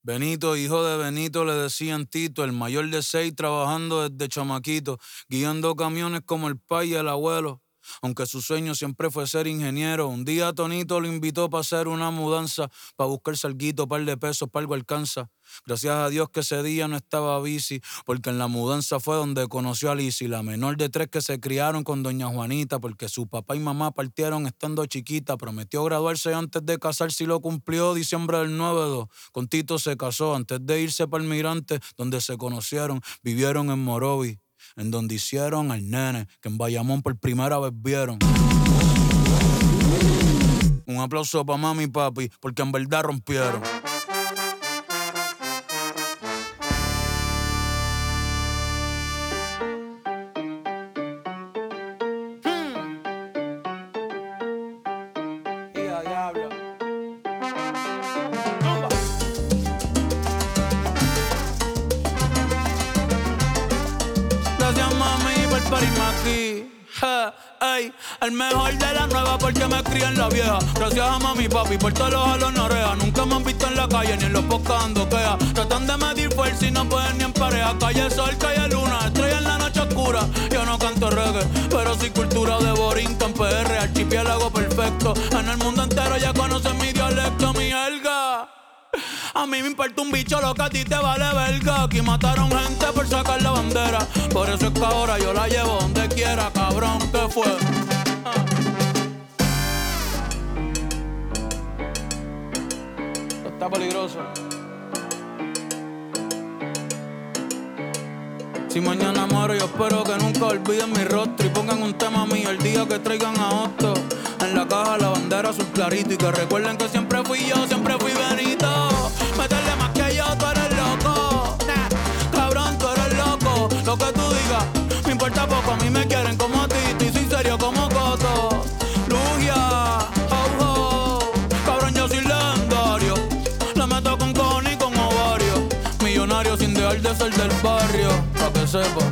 Benito, hijo de Benito, le decían Tito, el mayor de 6, trabajando desde chamaquito, guiando camiones como el pai y el abuelo. Aunque su sueño siempre fue ser ingeniero, un día Tonito lo invitó para hacer una mudanza, para buscar salguito, par de pesos, para algo alcanza. Gracias a Dios que ese día no estaba bici, porque en la mudanza fue donde conoció a Lizzy, la menor de 3 que se criaron con doña Juanita, porque su papá y mamá partieron estando chiquita. Prometió graduarse antes de casarse y lo cumplió diciembre del 9-2. Con Tito se casó antes de irse para el Mirante, donde se conocieron, vivieron en Morovi, en donde hicieron al nene, que en Bayamón por primera vez vieron. Un aplauso pa' mami y papi, porque en verdad rompieron. Gracias mami por parirme aquí. Ey, el mejor de la nueva porque me crié en la vieja. Gracias a mami y papi por todos los jalos en oreja. Nunca me han visto en la calle ni en los podcasts ando queja. Tratan de medir fuerza y no pueden ni en pareja. Calle sol, calle luna, estrella en la noche oscura. Yo no canto reggae, pero sí cultura de Borinquen, PR, archipiélago perfecto. En el mundo entero ya conocen mi dialecto, mi jerga. A mí me importa un bicho lo que a ti te vale verga. Aquí mataron gente por sacar la bandera. Por eso es que ahora yo la llevo donde quiera, cabrón, ¿qué fue? Está peligroso. Si mañana muero yo espero que nunca olviden mi rostro y pongan un tema mío el día que traigan a Otto. En la caja la bandera azul clarito y que recuerden que siempre fui yo, siempre fui Benito. Meterle más que yo, tú eres loco. Cabrón, tú eres loco. Lo que tú digas, me importa poco. A mí me quieren como a ti, y soy serio como Coto. Lugia, oh, oh. Cabrón, yo soy legendario. Le meto con cojones y con ovario. Millonario sin dejar de ser del barrio, pa' que sepa.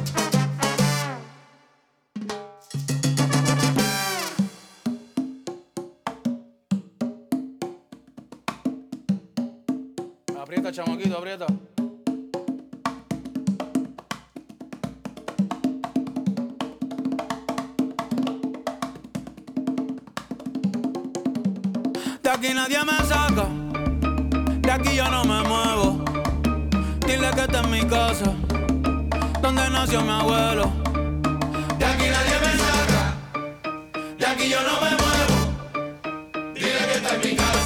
Aprieta, chamaquito, aprieta. De aquí nadie me saca, de aquí yo no me muevo. Dile que esta es mi casa, donde nació mi abuelo. De aquí nadie me saca, de aquí yo no me muevo. Dile que esta es mi casa.